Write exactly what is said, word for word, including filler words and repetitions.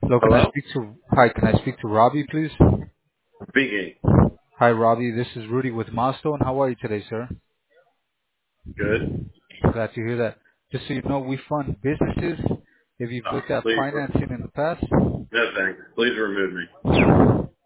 Hello, can I Hello? speak to Hi, can I speak to Robbie, please? Speaking. Hi, Robbie. This is Rudy with Milestone. How are you today, sir? Good. Glad to hear that. Just so you know, we fund businesses. If you've Oh, looked at please, financing in the past, no thanks. Please remove me.